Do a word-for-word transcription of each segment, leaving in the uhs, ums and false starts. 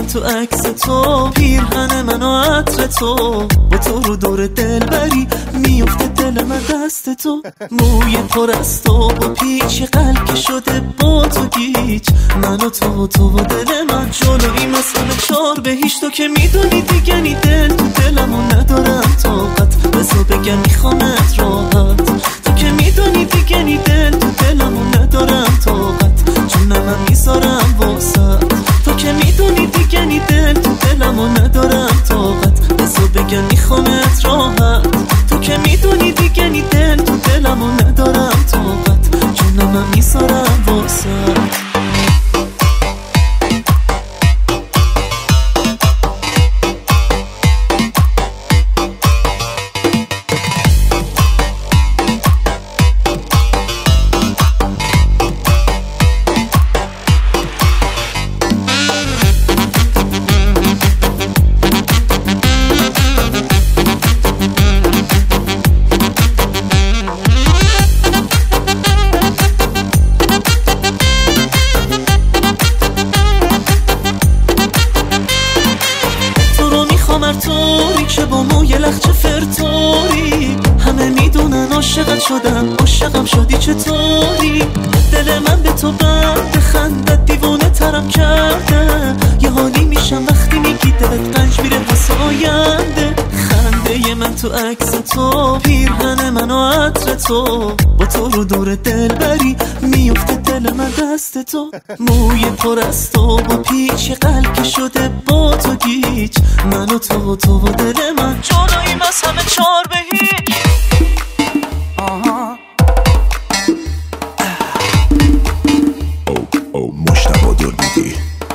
تو عکس تو، پیرهن من و عطر تو، با تو رو دور دل بری میفته دل من دست تو. موی پر از تو با پیچ قلب شده با تو گیج، من و تو و تو و دل من جلوی مثلا چار به هیچ. تو که میدونی دیگه نی دل تو دلمو ندارم طاقت، بزا بگم میخوامت راحت. تو که میدونی دیگه نی دل تو دلمو ندارم طاقت، جونم میذارم واسه. تو که میدونی دیگه نی دل تو دلمو ندارم طاقت، بزا بگم میخوامت راحت. تو که میدونی دیگه نی دل تو دلمو ندارم طاقت، جونم میذارم واسه. طوری که با موی لخچه فرطوری، همه میدونن عاشقت شدم، عاشقم شدی چطوری؟ دل من به تو بند خندت دیوونه ترم کرده، یه حالی میشم وقتی میگی دلت قنج میره واسه آینده. خنده من تو عکس تو، پیرهن من و عطر تو، با تو رو دور دل بری میفته دل من دست تو. موی پر از تو با پیچ قلب شده با تو گیج، من و تو و تو و دل من جلویم از همه چار به هیچ. آها او او مشتبه دلبیدی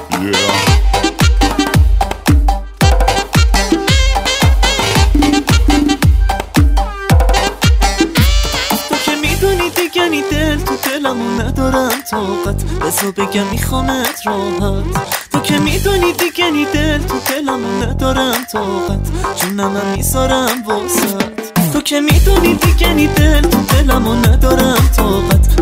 دیگه نی دل تو دلمو ندارم طاقت، بزا بگم میخوامت راحت. تو که میدونی دیگه نی دل تو دلمو ندارم طاقت، جونم میذارم واسط. تو که میدونی دیگه نی دل تو دلمو ندارم طاقت،